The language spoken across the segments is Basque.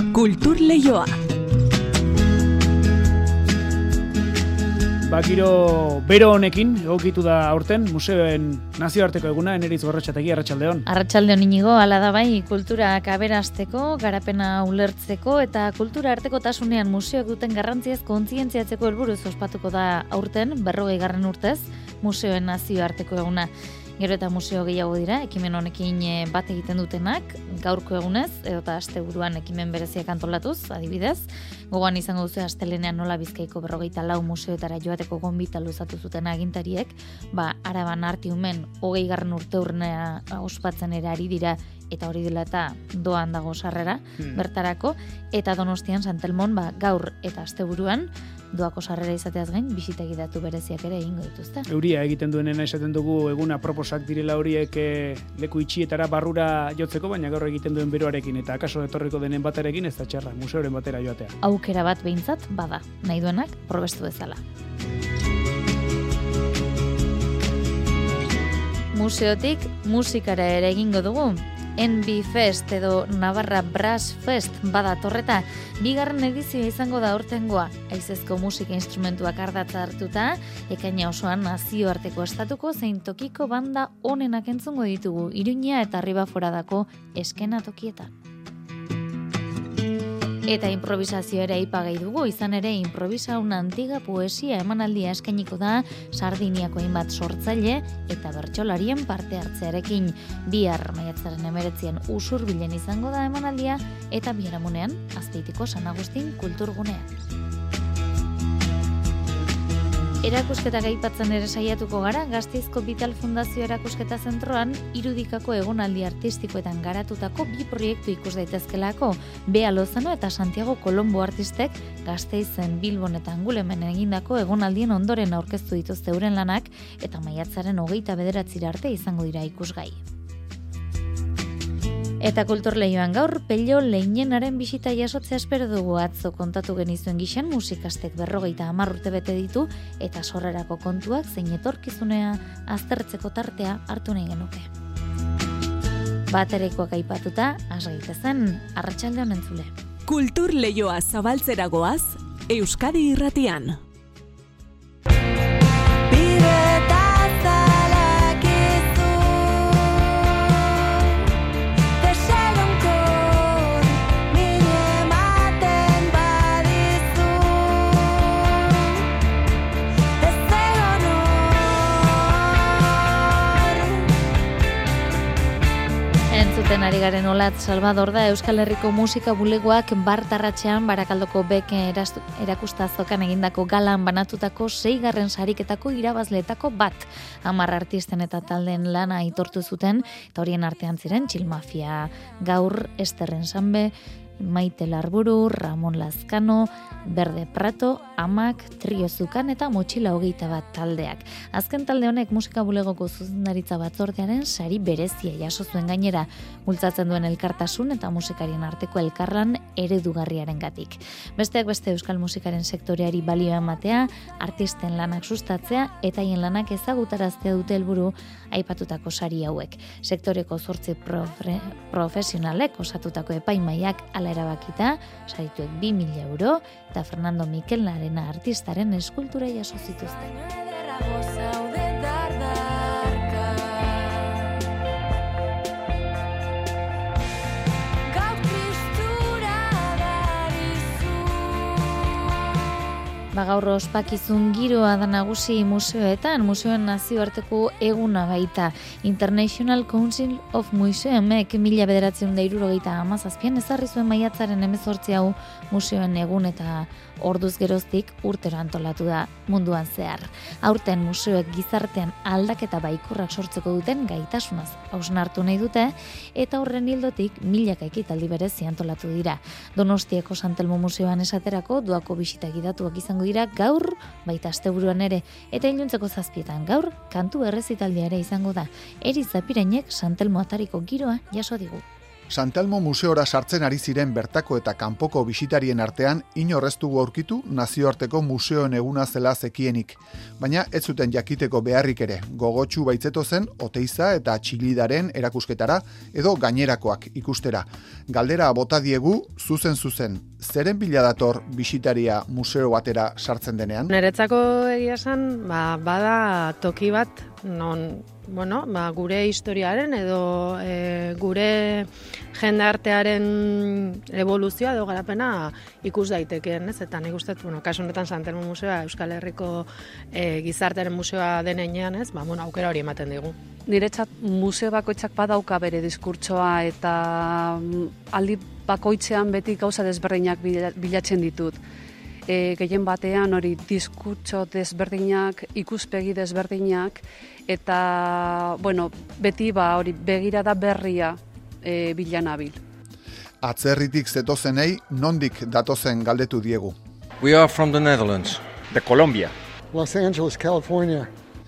Kultur Leioa. Giro bero honekin egokitu da aurten museoen nazioarteko eguna. Eneritz Gorrotxategi, arratsaldeon. Arratsaldeon Inigo, hala da bai, kulturak aberasteko, garapena ulertzeko eta kultura artekotasunean museoak duten garrantziaz kontzientziatzeko helburuz ospatuko da aurten 40. urtez museoen nazioarteko eguna. Gero eta museo gehiago dira, ekimen honekin bat egiten dutenak, gaurko egunez, edota asteburuan ekimen bereziak antolatuz, adibidez. Gogoan izango duzu astelenean nola Bizkaiko 44 museoetara joateko gonbita luzatu zuten agintariek, Araban Artiumen 20. urteurrena ospatzen ere ari dira, eta hori dela eta doan dago sarrera bertarako, eta Donostian Santelmon gaur eta asteburuan doako sarrera izateaz gain bisitegi datu bereziak ere egingo dituzte. Euria egiten duenena esaten dugu eguna proposak direla horiek leku itxietara barrura jotzeko, baina gaur egiten duen beroarekin eta akaso etorriko denen baterekin ez da txarra, museoren batera joatea. Aukera bat behintzat bada, nahi duenak probestu bezala. Museotik musikara ere egingo dugu. NB Fest edo Navarra Brass Fest badatorreta, 2. edizioa izango da aurtengoa. Haizezko musika instrumentuak ardatza hartuta, ekaina osoan nazioarteko estatuko zein tokiko banda onenak entzungo ditugu, Iruña eta Ribaforadako eskenatokietan. Eta improvisazio ere aipagai dugu, izan ere improvisa una antiga poesia emanaldia eskainiko da Sardiniako hainbat sortzaile eta bertsolarien parte hartzearekin. Bihar maiatzaren 19 Usurbilen izango da emanaldia eta biharamunean Azpeitiko San Agustin kulturgunean. Erakusketak aipatzen ere saiatuko gara, Gasteizko Vital Fundazio Erakusketa Zentroan irudikako egonaldi artistikoetan garatutako 2 proiektu ikus daitezkelako. Bea Lozano eta Santiago Colombo artistek Gasteizen, Bilbon eta Angulemen egindako egonaldien ondoren aurkeztu dituzte euren lanak eta maiatzaren 29 arte izango dira ikusgai. Eta Kultur Leioan gaur, Pello Leinenaren bisita jasotzea espero dugu. Atzo kontatu genizuen gixan musikastek 50 urte bete ditu eta sorrerako kontuak zein etorkizunea aztertzeko tartea hartu nahi genuke. Baterekoak aipatuta, has gaitezen, arratsaldeon entzule. Kultur Leioa zabaltzera goaz, Euskadi Irratian. Ari garen Olatz Salvador da Euskal Herriko musika bulegoak Bartarratxean Barakaldoko Bek erakustazokan egindako galan banatutako 6. sariketako irabazleetako bat. 10 artisten eta taldeen lana aitortu zuten, eta horien artean ziren Txilmafia, Gaur, Ester Ensambe, Maite Larburu, Ramon Lazkano, Berde Prato, Amak, Trio Zukan eta Motxila 21 taldeak. Azken talde honek musika bulegoko zuzendaritza batzordearen sari berezia jaso zuen gainera, bultzatzen duen elkartasun eta musikarien arteko elkarlan eredugarriarengatik. Besteak beste euskal musikaren sektoreari balioa ematea, artisten lanak sustatzea eta haien lanak ezagutaraztea dute helburu aipatutako sari hauek. Sektoreko 8 profesionalek osatutako epaimaiak ala erabakita, sarituek 2.000 euro eta Fernando Mikel Larena artistaren eskultura jaso zituzten. Gaur ospakizun giroa da nagusi museoetan, museoen nazioarteko eguna baita. International Council of Museumek 1977an ezarri zuen maiatzaren 18 hau museoen egun eta orduz geroztik urtero antolatu da munduan zehar. Aurten museoek gizartean aldaketa baikorrak sortzeko duten gaitasunaz hausnartu nahi dute eta horren ildotik milaka ekitaldi berezi antolatu dira. Donostiako Santelmo Museoan esaterako doako bisita gidatuak izango dira gaur, baita asteburuan ere, eta iluntzeko 7 gaur, kantu errezitaldia ere izango da. Eri Zapirainek Santelmo atariko giroa jaso digu. Santelmo museora sartzen ari ziren bertako eta kanpoko bisitarien artean inor ez dugu aurkitu nazioarteko museoen eguna zela zekienik. Baina ez zuten jakiteko beharrik ere, gogotsu baitzeto zen Oteiza eta Txilidaren erakusketara edo gainerakoak ikustera. Galdera bota diegu zuzen, zeren bila dator bisitaria museo batera sartzen denean? Niretzako egia esan, bada toki bat, non gure historiaren edo gure jendartearen evoluzioa edo garapena ikus daitekeen, ez? Eta nik uste, kasu honetan Santelmo Museoa Euskal Herriko gizartearen museoa denean, ez? Aukera hori ematen digu. Niretzat museo bakoitzak badauka bere diskurtsoa eta aldi bakoitzean beti gauza desberdinak bilatzen ditut. Gehien batean hori diskurtso desberdinak, ikuspegi desberdinak, eta beti hori begirada berria bilanabil. Atzerritik zetozenei nondik datozen galdetu diegu. We are from the Netherlands. De Colombia. Los Angeles, California.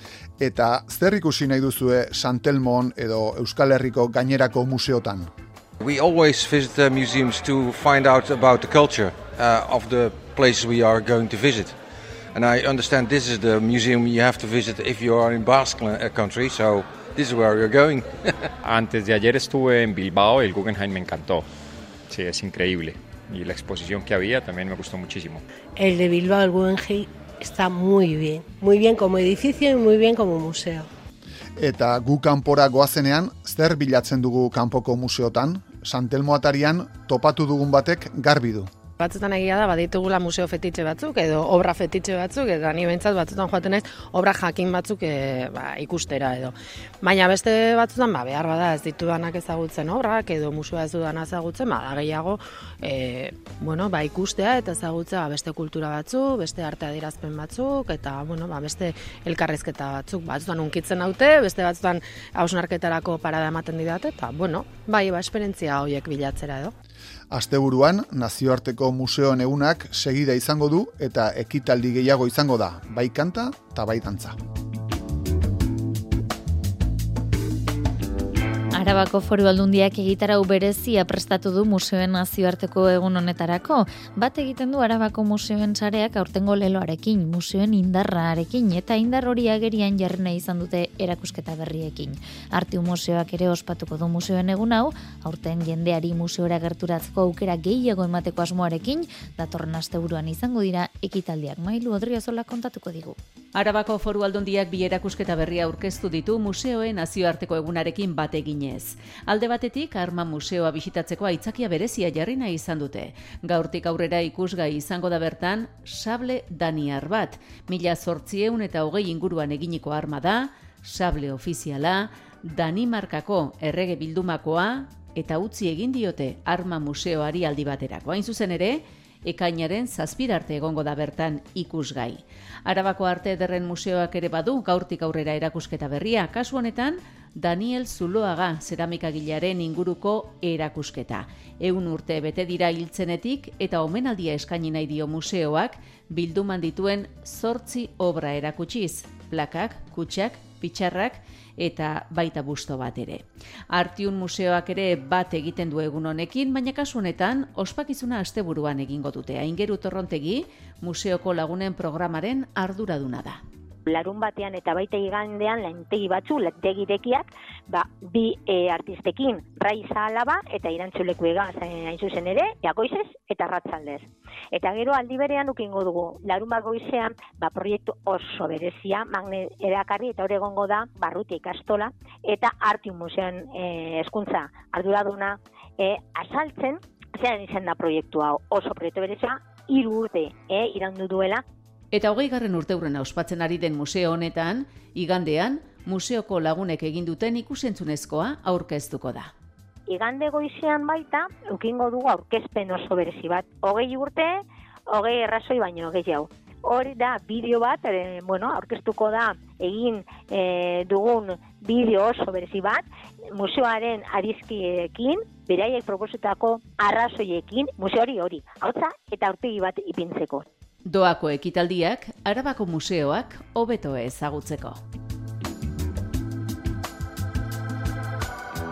Eta zer ikusi nahi duzue Santelmon edo Euskal Herriko gainerako museotan? We always visit museums to find out about the culture of the places we are going to visit. And I understand this is the museum you have to visit if you are in Basque country, so this is where you're going. Antes de ayer estuve en Bilbao, el Guggenheim me encantó. Sí, es increíble. Y la exposición que había también me gustó muchísimo. El de Bilbao, el Guggenheim, está muy bien como edificio y muy bien como museo. Eta gu kanpora goazenean, zer bilatzen dugu kanpoko museotan? Santelmo atarian topatu dugun batek garbi du. Batzutan egia da, baditugula museo fetitxe batzuk edo obra fetitxe batzuk, eta ni behintzat batzutan joaten naiz obra jakin batzuk ikustera edo. Baina beste batzutan behar bada ez ditudanak ezagutzen obrak edo museoa ez dudana ezagutzen, da gehiago ikustea eta ezagutzea beste kultura batzuk, beste arte adierazpen batzuk eta beste elkarrizketa batzuk. Batzutan unkitzen naute, beste batzutan hausnarketarako parada ematen didate eta esperientzia horiek bilatzera edo. Asteburuan, nazioarteko museoen egunak segida izango du eta ekitaldi gehiago izango da, bai kanta eta bai dantza. Arabako Foru Aldundiak egitarau berezia prestatu du museoen nazioarteko egun honetarako. Bat egiten du Arabako museoen sareak aurtengo leloarekin, museoen indarrarekin eta indar hori agerian jarri nahi izan dute erakusketa berriekin. Artiu museoak ere ospatuko du museoen egun hau, aurten jendeari museora gerturatzeko aukera gehiago emateko asmoarekin, datorren asteburuan izango dira ekitaldiak. Mailu Odriozola kontatuko digu. Arabako Foru Aldundiak bi erakusketa berria aurkeztu ditu museoen nazioarteko egunarekin bat eginez. Alde batetik, Arma Museoa bisitatzeko aitzakia berezia jarri nahi izan dute. Gaurtik aurrera ikusgai izango da bertan sable daniar bat. 1820 inguruan eginiko arma da, sable ofiziala, Danimarkako errege bildumakoa eta utzi egin diote Arma Museoari aldi baterako. Hain zuzen ere, ekainaren 7 arte egongo da bertan ikusgai. Arabako Arte Ederren Museoak ere badu gaurtik aurrera erakusketa berria, kasu honetan Daniel Zuloaga zeramikagilearen inguruko erakusketa. 100 urte bete dira hiltzenetik eta omenaldia eskaini nahi dio museoak bilduman dituen 8 obra erakutsiz, plakak, kutxak, pitxarrak eta baita busto bat ere. Artiun museoak ere bat egiten du egun honekin, baina kasu honetan ospakizuna asteburuan egingo dute. Aingeru Torrontegi museoko lagunen programaren arduraduna da. Larun batean eta baita igandean lantegi batzu, lantegirekiak, bi artistekin, Raiza Alaba eta Irantzuleku egaz, hain zuzen ere, jagoizez eta ratzaldez. Eta gero aldi berean ukingo dugu, larun bat goizean, proiektu oso berezia, magne erakarri eta hori egongo da, Barrutia ikastola, eta Artium Museoan hezkuntza arduraduna azaltzen, zelan izan da proiektu hau, oso proiektu berezia, 3 urte iraundu duela. Eta 20. urteurrena ospatzen ari den museo honetan, igandean, museoko lagunek egin duten ikusentzunezkoa aurkeztuko da. Igande goizean baita, ukingo dugu aurkezpen oso berezi bat. 20 urte, 20 errazoi baino gehiago. Hori da, bideo bat, aurkeztuko da egin dugun bideo oso berezi bat, museoaren adizkiekin, beraiek proposatutako arrazoiekin, museo hori, hautza eta aurpegi bat ipintzeko. Doako ekitaldiak, Arabako museoak hobeto ezagutzeko.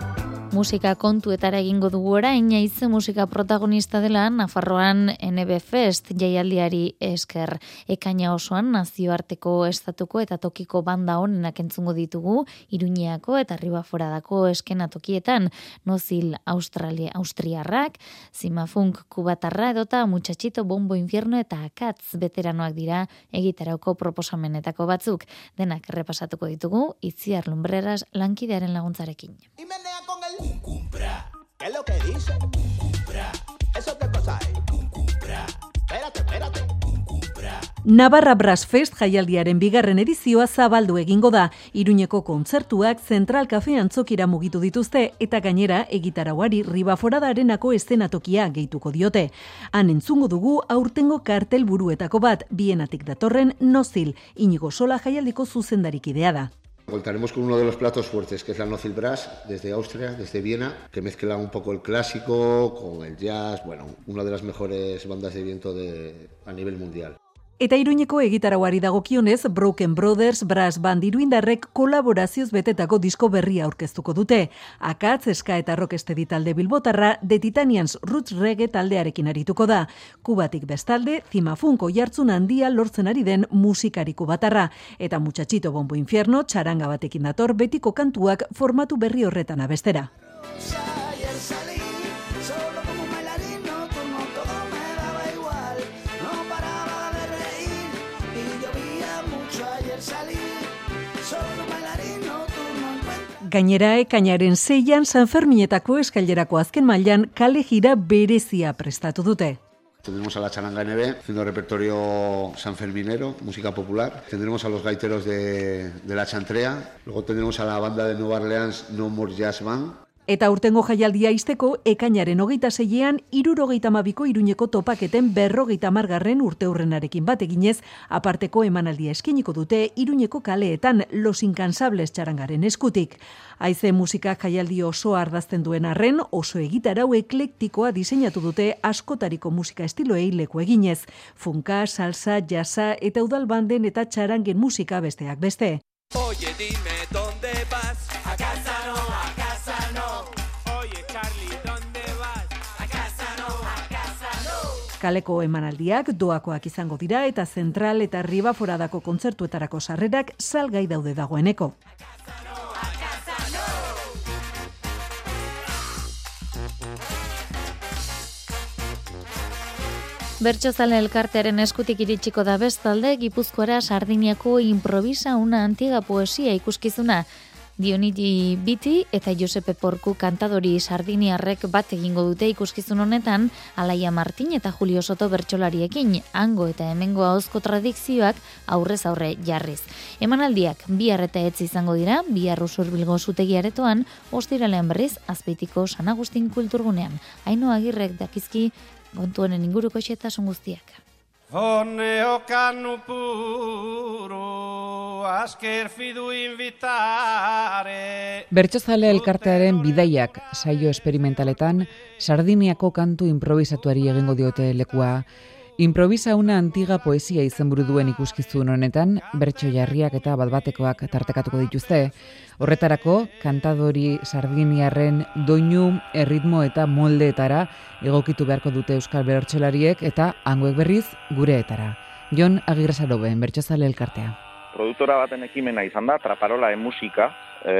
Musika kontuetara egingo dugu orain, Aize musika protagonista dela Nafarroan NB Fest jaialdiari esker. Ekaina osoan nazioarteko estatuko eta tokiko banda honenak entzungo ditugu, Iruñeako eta Ribaforadako eskenatokietan, Nozil Austriarrak, Zimafunk kubatarra edota Muchachito Bombo Infierno eta Akatz veteranoak dira egitarauko proposamenetako batzuk. Denak errepasatuko ditugu, Itziar Lumbreras lankidearen laguntzarekin. Cumbra, ¿qué es lo que dice? Cumbra, ¿eso qué cosa es? Cumbra, espérate. Cumbra. Navarra Brass Fest jaialdiaren bigarren edizioa zabaldu egingo da. Iruñeko kontzertuak Zentral Cafe antzokira mugitu dituzte eta gainera egitarauari Ribaforadarenako eszenatokia gehituko diote. Han entzungo dugu aurtengo kartel buruetako bat, bienatik datorren Nozil, Inigo Sola jaialdiko zuzendarikidea da. Contaremos con uno de los platos fuertes, que es la Nozil Brass, desde Austria, desde Viena, que mezcla un poco el clásico con el jazz, bueno, una de las mejores bandas de viento a nivel mundial. Eta Iruñeko egitarauari dagokionez, Broken Brothers Brass Band iruindarrek kolaborazioz betetako disko berria aurkeztuko dute. Akatz, ska eta rockestedi talde bilbotarra, The Titanians Roots Reggae taldearekin arituko da. Kubatik bestalde, Zimafunko jartzun handia lortzen ari den musikari kubatarra. Eta Muchachito Bombo Infierno, txaranga batekin dator betiko kantuak formatu berri horretan abestera. Gainera, ekainaren 6an San Ferminetako eskailerako azken mailan kale jira berezia prestatu dute. Tendremos a la Charanga NB haciendo repertorio sanferminero, música popular. Tendremos a los gaiteros de la Chantrea. Luego tendremos a la banda de Nueva Orleans No More Jazz Band. Eta urtengo jaialdia izteko, ekainaren 26an 72ko Iruñeko topaketen 50. urteurrenarekin bat eginez, aparteko emanaldia eskiniko dute Iruñeko kaleetan Los Incansables txarangaren eskutik. Aize musika jaialdi oso ardazten duen arren, oso egitarau eklektikoa diseinatu dute askotariko musika estiloei leku eginez. Funka, salsa, jazza eta udalbanden eta txarangen musika besteak beste. Oye, dime, ¿dónde vas? A casa no, a casa no. Oye, Charlie, ¿dónde vas? A casa no, a casa no. Kaleko emanaldiak doakoak izango dira eta Zentral eta Ribaforadako kontzertuetarako sarrerak salgai daude dagoeneko. Bertsozale elkartearen eskutik iritsiko da bestalde Gipuzkoara Sardiniako improvisa una antiga poesia ikuskizuna. Dionigi Biti eta Josepe Porku kantadori sardiniarrek bat egingo dute ikuskizun honetan, Alaia Martin eta Julio Soto bertsolariekin, hango eta hemengo ahozko tradizioak aurrez aurre jarriz. Emanaldiak bihar eta etzi izango dira, bihar Usurbilgo zutegi aretoan, ostiralean berriz Azpeitiko San Agustin kulturgunean. Aino Agirrek dakizki kontu honen inguruko xetasun guztiak. Oneo kanu puru, asker fidu invitare. Bertsozale elkartearen bidaiak saio esperimentaletan, Sardiniako kantu improvisatuari egingo diote lekua. Improvisa una antiga poesia izenburu duen ikuskizun honetan, bertso jarriak eta bat-batekoak tartekatuko dituzte. Horretarako, kantadori sardiniarren doinu, erritmo eta moldeetara egokitu beharko dute euskal bertsolariek eta hangoek berriz gureetara. Jon Agirresaroben, Bertsozale elkartea. Produktora baten ekimena izan da, Traparola musika,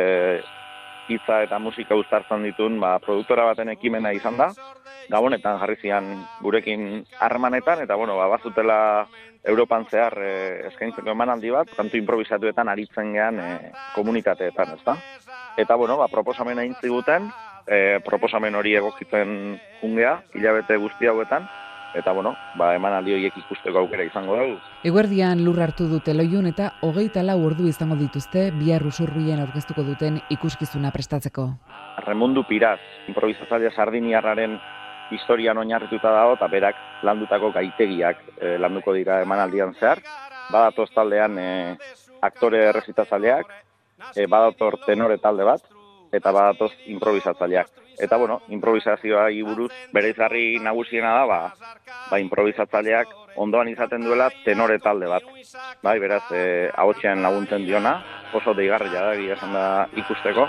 hitza eta musika uztartzen ditun, produktora baten ekimena izan da. Gabonetan jarri zian gurekin harremanetan, eta bazutela Europan zehar eskaintzeko emanaldi bat, kantu improvisatuetan aritzen gean komunitateetan, ezta? Eta proposamena egin ziguten, proposamen hori egokitzen jungea, hilabete guzti hauetan, eta emanaldi horiek ikusteko aukera izango dugu. Eguerdian lur hartu dute Loiun eta 24 ordu izango dituzte bihar Usurbilen aurkeztuko duten ikuskizuna prestatzeko. Remundu Piraz, improvisatzailea sardiniarraren historian oinarrituta dago eta berak landutako gaitegiak landuko dira emanaldian zehar. Badatoz taldean aktore errezitzaileak, badator tenore talde bat eta badatoz improvisatzaileak. Eta improvisazioa buruz bereizgarri nagusiena da improvisatzaileak ondoan izaten duela tenore talde bat. Bai, beraz, ahotsean laguntzen diona, oso deigarria da, egia esan da ikusteko.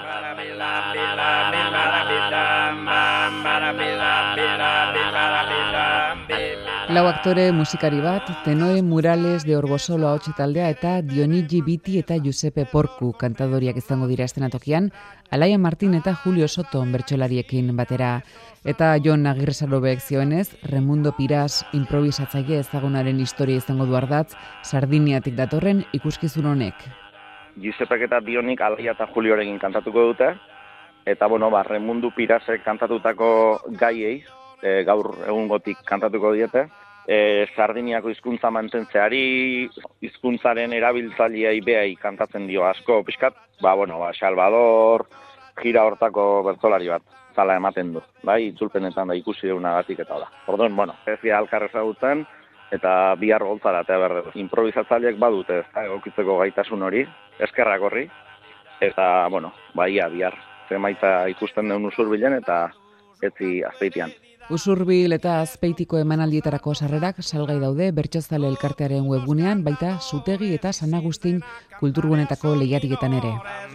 Lau aktore musikari bat, Tenore Murales de Orbosolo ahotse taldea eta Dionigi Biti eta Giuseppe Porcu kantadoriak izango dira eszenatokian, Alaia Martin eta Julio Soto bertsolariekin batera. Eta Jon Agirresarobek zioenez, Remundo Piras improvisatzaile ezagunaren historia izango du ardatz, Sardiniatik datorren ikuskizun honek. Giuseppek eta Dionik Alaia eta Juliorekin kantatuko dute, eta Remundo Pirasek kantatutako gaiei, gaur egungotik kantatuko diete, Sardiniako hizkuntza mantentzeari, hizkuntzaren erabiltzaileei beai kantatzen dio asko pixkat, Salvador, gira hortako bertsolari bat, zala ematen du, bai, itzulpenetan da ikusi deunagatik eta da. Orduan, ez dira alkar ezagutzen, eta bihar goltzara, eta improvisatzaileek badute, egokitzeko gaitasun hori, eskerrak horri, eta, bihar, zemaitza ikusten deun Usurbilen, eta etzi Azpeitian. Usurbil eta Azpeitiko emanaldietarako sarrerak salgai daude Bertsozale elkartearen webgunean, baita Zutegi eta San Agustin kulturgunetako lehiatiketan ere.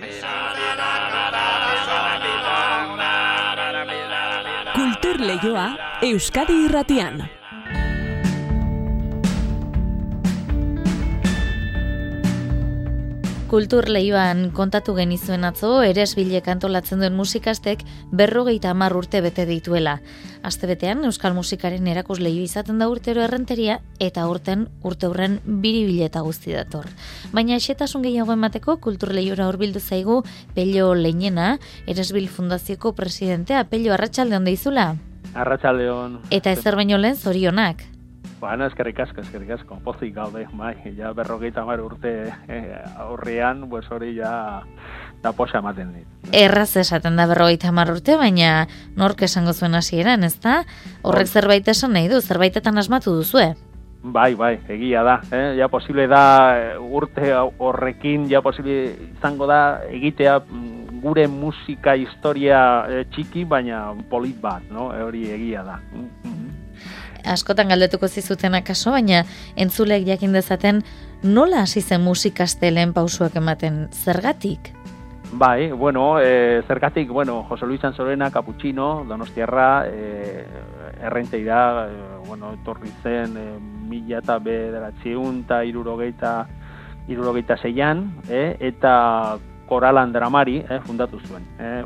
Kultur Leioa Euskadi Irratian. Kultur Leioan kontatu genizuen atzo, Eresbilek antolatzen duen musikastek 50 urte bete dituela. Astebetean Euskal Musikaren erakusleiho izaten da urtero Errenteria eta aurten urteurren biribileta guzti dator. Baina xehetasun gehiago emateko Kultur Leiora hurbildu zaigu Pello Leinena, Eresbil Fundazioko presidentea. Pello, arratsalde on deizula? Arratsaldeon. Eta ezer baino lehen zorionak. Eskerrik asko, pozik gaude, ja 50 urte aurrean, hori ja da posa ematen dit. Erraz esaten da 50 urte, baina nork esango zuen hasieran, ezta? Horrek zerbait esan nahi du, zerbaitetan asmatu duzue? Bai, egia da, ja posible da urte horrekin, ja posible izango da egitea gure musika historia txiki, baina polit bat, hori egia da. Askotan galdetuko zizuten akaso, baina entzulek jakin dezaten nola hasi zen musikaste lehen pausuak ematen, zergatik? Bai, zergatik, Jose Luis Sanzorena, Capuchino, Donostiarra, Errenteira, etorri zen 1976an, eta Koral Andramari fundatu zen,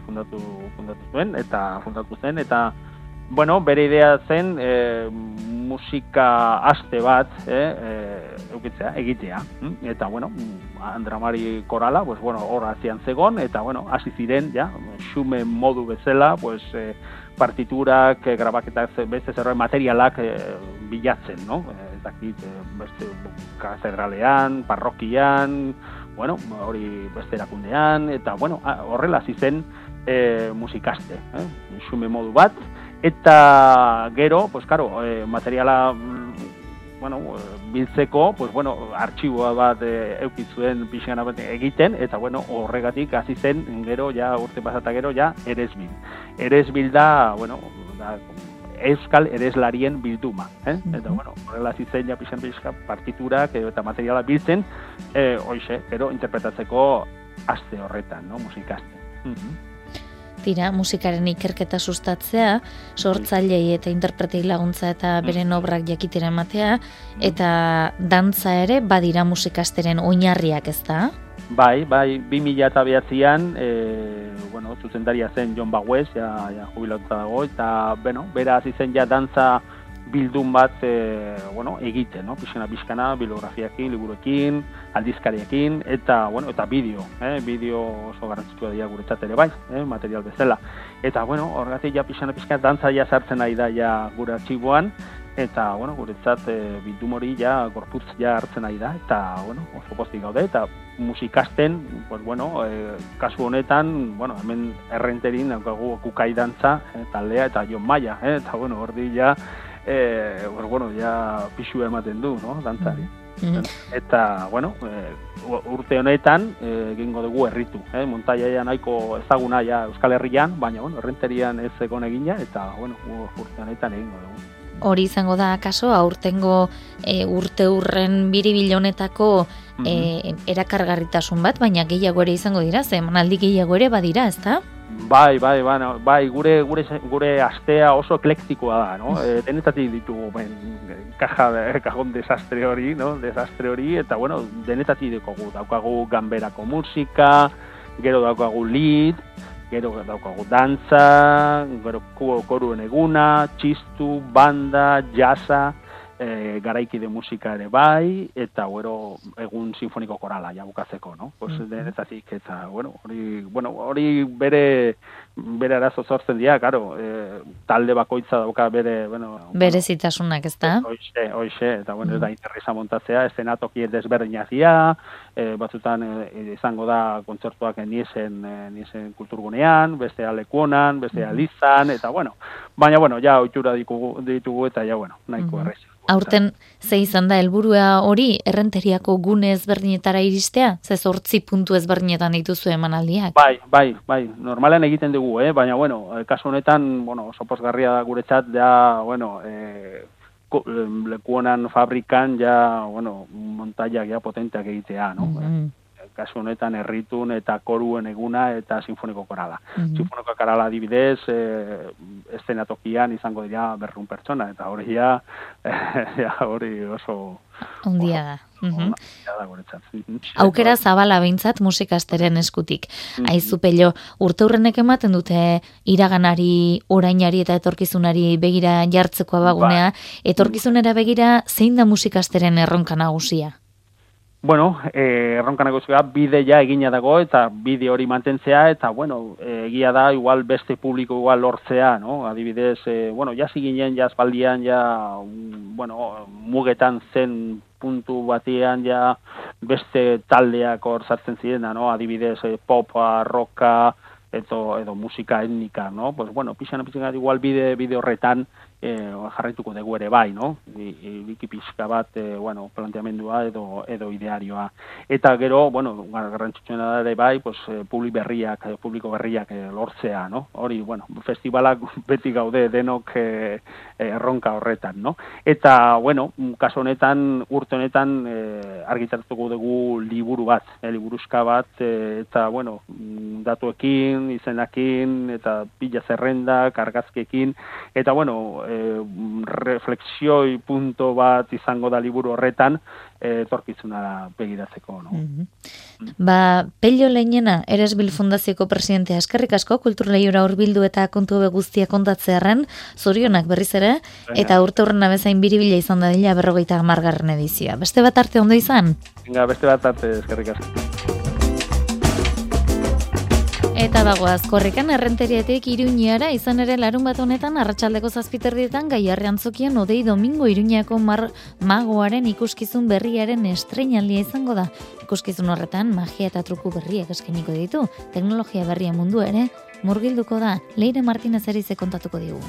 eta bere idea zen musika aste bat egitea. Eta, Andramari korala, hor atzian zegon, eta, hasi ziren, xume modu bezala, partiturak, grabaketak, beste zerbait materialak bilatzen, Ezakit, beste katedralean, parrokian, hori beste erakundean, eta, horrela hasi zen musikaste, xume modu bat. Eta gero, materiala biltzeko, artxiboa bat eukitzuen pixana bat egiten, eta horregatik hasi zen gero, urte pasata gero, Eresbil. Eresbil da, Euskal Ereslarien bilduma. Eta horrela hasi zen pixan partiturak eta materiala biltzen, gero interpretatzeko aste horretan, musikaste. Tira, musikaren ikerketa sustatzea, sortzailei eta interpretei laguntza eta beren obrak jakitera ematea, eta dantza ere badira musikasteren oinarriak, ez da? Bai, 2009an, zuzendaria zen Jon Baguez, jubilatuta dago, eta, bera hasi zen dantza bildun bat egiten, pixkana, bibliografiakin, liburuekin, aldizkariekin, eta bideo oso garrantzitsua dira guretzat ere bai, material bezala. Eta, horregatik pixkana dantza sartzen nahi da gure artxiboan, eta, guretzat bildum hori gorputz hartzen nahi da, eta, oso pozik gaude, eta musikasten, kasu honetan, hemen Errenterin, Kukai dantza, taldea, eta Jon Maia, eta, horri pixua ematen du, dantzari. Eta, urte honetan egingo dugu erritu. Montaia nahiko ezaguna Euskal Herrian, baina Errenterian ez egon egina, eta urte honetan egingo dugu. hori izango da akaso aurtengo urte urren biribil honetako erakargarritasun bat, baina gehiago ere izango dira, ze emanaldi gehiago ere badira, ezta? Bai, gure astea oso eklektikoa da, no? Denetatik ditugu kajon desastre hori, no? Eta, bueno, denetatik ditugu. Daukagu ganberako musika, gero daukagu lead, gero daukagu dantza, gero koruen eguna, txistu, banda, jazza, garaikide musika ere bai, eta gero egun sinfoniko korala ja bukatzeko, no? Pues denetatik eta hori bere arazo sortzen dira, claro, talde bakoitza dauka bere, berezitasunak, ezta? Hoxe, eta ez da interesa montatzea, eszenatoki desberdinak dira, batzutan izango da kontzertuak niesen kulturgunean, beste Lekuonan, beste Lizan, eta baina ja ohitura ditugu eta ja nahiko errez. Aurten ze izan da helburua hori errenteriako gune ezberdinetara iristea? Ze 8 puntu ezberdinetan dituzu emanaldiak? Bai, normalean egiten dugu, baina kasu honetan, oso pozgarria da guretzat, ja, Lekuonan fabrikan ja, montaiak ja potenteak egitea, no? Kasu honetan erritun eta koruen eguna eta sinfoniko korala. Sinfoniko korala adibidez, eszenatokian izango dira 200 pertsona, eta hori hori oso ondia da. Aukera zabala behintzat musikasteren eskutik. Aizu Pello, urteurrenek ematen dute iraganari, orainari eta etorkizunari begira jartzeko abagunea, etorkizunera begira zein da musikasteren erronka nagusia? Erronka nagusia bide ja egina dago eta bide hori mantentzea eta egia da igual beste publiko igual lortzea, no? Adibidez, jasi ginen jazbaldian mugetan zen puntu batean ja beste taldeak hor sartzen zirena, no? Adibidez popa, rocka edo musika etnika, no? Pues pixan igual bide horretan jarraituko dugu ere bai, no? Biki pixka bat, planteamendua edo idearioa. Eta gero, garrantzitsuena da ere bai, pues publiko berriak lortzea, no? Hori, festivalak beti gaude denok erronka horretan, no? Eta, kasu honetan, urte honetan argitartuko dugu liburu bat, liburuzka bat, eta, datuekin, izenakin, eta pila zerrendak, argazkiekin, eta, reflexioi punto bat izango da liburu horretan, etorkizunara begiratzeko, no? Pello Leinena, Eresbil Fundazioko presidentea, eskerrik asko, kulturleiora hurbildu eta kontu guztia kontatzearren, zorionak berriz ere, eta urte horrena bezain biribila izan da dila 50. edizioa. Beste bat arte ondo izan? Beste bat arte, eskerrik asko. Eta bagoaz, korrikan errenteriatik Iruñara, izan ere larun bat honetan, arratsaldeko 7:00 Gaiarre antzokian Odei Domingo Iruñako magoaren ikuskizun berriaren estreinaldia izango da. Ikuskizun horretan, magia eta truku berriak eskainiko ditu, teknologia berria mundu ere, murgilduko da, Leire Martinez erize kontatuko digu.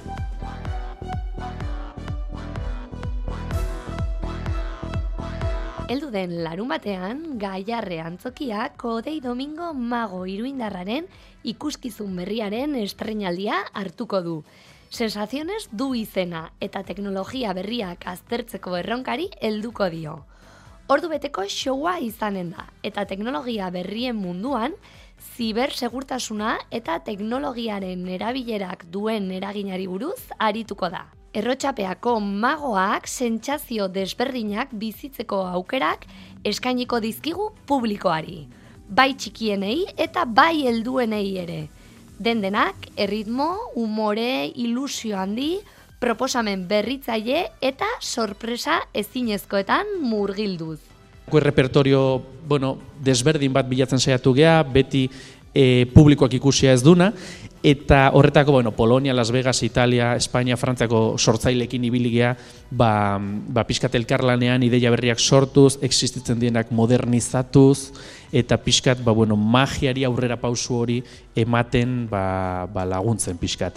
Heldu den larun batean, Gaiarre antzokiak Odei Domingo mago iruindarraren ikuskizun berriaren estreinaldia hartuko du. Sensaciones du izena eta teknologia berriak aztertzeko erronkari helduko dio. Ordu beteko showa izanen da, eta teknologia berrien munduan, zibersegurtasuna eta teknologiaren erabilerak duen eraginari buruz arituko da. Errotxapeako magoak sentsazio desberdinak bizitzeko aukerak eskainiko dizkigu publikoari. Bai txikienei eta bai helduenei ere. Dendenak, erritmo, umore, ilusio handi, proposamen berritzaile eta sorpresa ezinezkoetan murgilduz. Repertorio, desberdin bat bilatzen saiatu gea, beti publikoak ikusia ez duna, eta horretako, Polonia, Las Vegas, Italia, Espainia, Frantziako sortzailekin ibili gea, pixkat elkarlanean ideia berriak sortuz, existitzen dienak modernizatuz, eta pixkat, magiari aurrera pausu hori ematen laguntzen pixkat.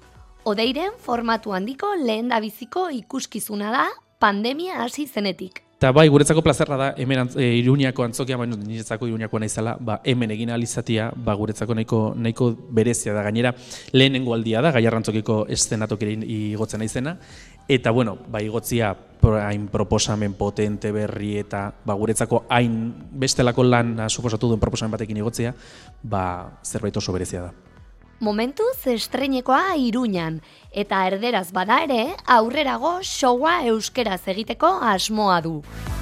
Odeiren formatu handiko lehendabiziko ikuskizuna da pandemia hasi zenetik. Eta bai, guretzako plazerra da, hemen Iruñako antzokia, baina niretzako Iruñakoa naizela, hemen egin alizatia, guretzako nahiko berezia da. Gainera, lehenengo aldia da, Gaiarre antzokiko eszenatokera igotzen naizena, eta bueno, igotzia hain proposamen potente berri eta guretzako hain bestelako lan suposatu duen proposamen batekin igotzia, zerbait oso berezia da. Momentuz estreinekoa Iruñan, eta erderaz bada ere, aurrerago showa euskeraz egiteko asmoa du.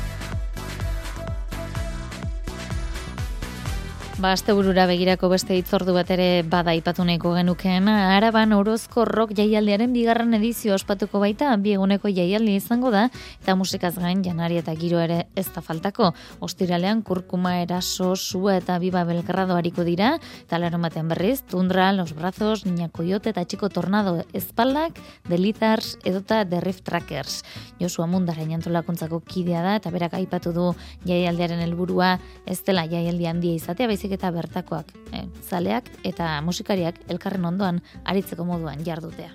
Asteburura begirako beste hitzordu bat ere bada aipatu nahiko genuken. Araban Orozko Rock jaialdiaren 2. edizio ospatuko baita, 2 eguneko jaialdi izango da, eta musikaz gain janari eta giro ere ez da faltako. Ostiralean Kurkuma, Eraso, Sua eta Biba Belgrado hariko dira, eta larunbatean berriz, Tundra, Los Brazos, Niña Coyote eta Chico Tornado Espaldak, The Lizards edota The Riff Trackers. Josu Amundarain antolakuntzako kidea da, eta berak aipatu du jaialdiaren helburua ez dela jaialdi handia izatea, baizik eta bertakoak, zaleak eta musikariak elkarren ondoan aritzeko moduan jardutea.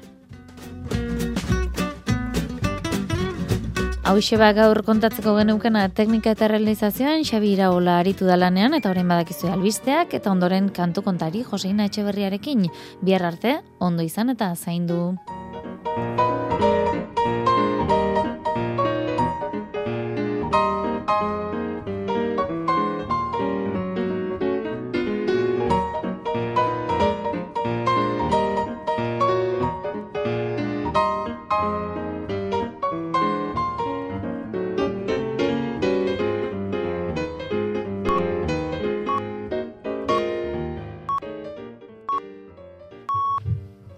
Hauxe gaur kontatzeko geneukena teknika eta realizazioan Xabi Iraola aritu da lanean eta orain badakizu albisteak eta ondoren kantu kontari Joseina Etxeberriarekin. Bihar arte, ondo izan eta zaindu.